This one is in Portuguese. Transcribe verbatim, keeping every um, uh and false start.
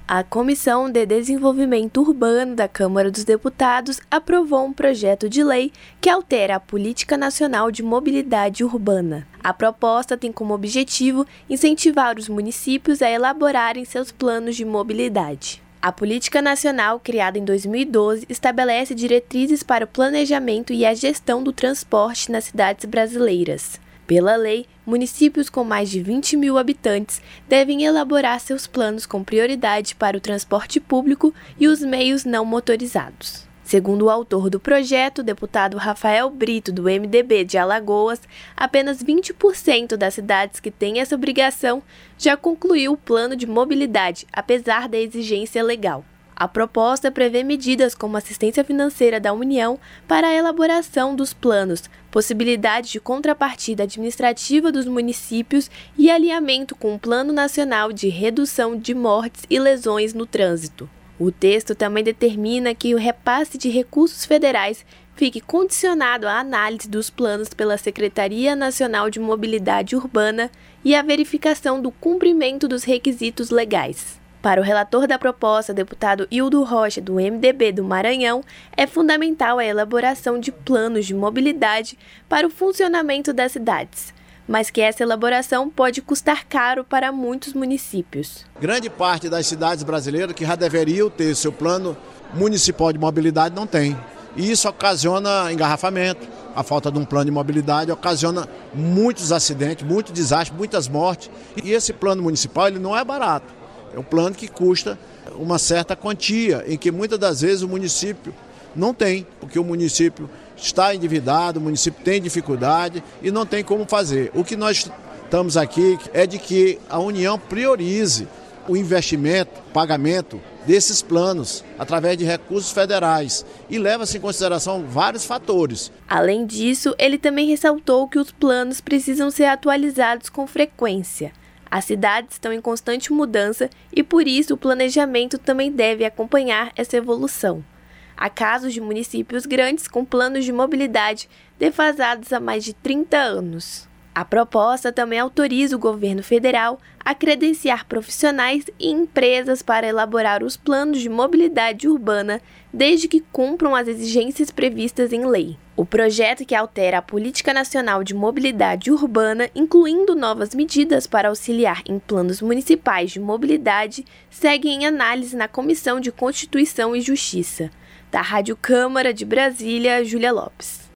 A Comissão de Desenvolvimento Urbano da Câmara dos Deputados aprovou um projeto de lei que altera a Política Nacional de Mobilidade Urbana. A proposta tem como objetivo incentivar os municípios a elaborarem seus planos de mobilidade. A Política Nacional, criada em dois mil e doze, estabelece diretrizes para o planejamento e a gestão do transporte nas cidades brasileiras. Pela lei, municípios com mais de vinte mil habitantes devem elaborar seus planos com prioridade para o transporte público e os meios não motorizados. Segundo o autor do projeto, o deputado Rafael Brito, do M D B de Alagoas, apenas vinte por cento das cidades que têm essa obrigação já concluiu o plano de mobilidade, apesar da exigência legal. A proposta prevê medidas como assistência financeira da União para a elaboração dos planos, possibilidade de contrapartida administrativa dos municípios e alinhamento com o Plano Nacional de Redução de Mortes e Lesões no Trânsito. O texto também determina que o repasse de recursos federais fique condicionado à análise dos planos pela Secretaria Nacional de Mobilidade Urbana e à verificação do cumprimento dos requisitos legais. Para o relator da proposta, deputado Hildo Rocha, do M D B do Maranhão, é fundamental a elaboração de planos de mobilidade para o funcionamento das cidades, mas que essa elaboração pode custar caro para muitos municípios. Grande parte das cidades brasileiras que já deveriam ter seu plano municipal de mobilidade não tem. E isso ocasiona engarrafamento, a falta de um plano de mobilidade ocasiona muitos acidentes, muitos desastres, muitas mortes. E esse plano municipal ele não é barato. É um plano que custa uma certa quantia, em que muitas das vezes o município não tem, porque o município está endividado, o município tem dificuldade e não tem como fazer. O que nós estamos aqui é de que a União priorize o investimento, pagamento desses planos através de recursos federais e leva-se em consideração vários fatores. Além disso, ele também ressaltou que os planos precisam ser atualizados com frequência. As cidades estão em constante mudança e, por isso, o planejamento também deve acompanhar essa evolução. Há casos de municípios grandes com planos de mobilidade defasados há mais de trinta anos. A proposta também autoriza o governo federal a credenciar profissionais e empresas para elaborar os planos de mobilidade urbana, desde que cumpram as exigências previstas em lei. O projeto, que altera a Política Nacional de Mobilidade Urbana, incluindo novas medidas para auxiliar em planos municipais de mobilidade, segue em análise na Comissão de Constituição e Justiça. Da Rádio Câmara de Brasília, Júlia Lopes.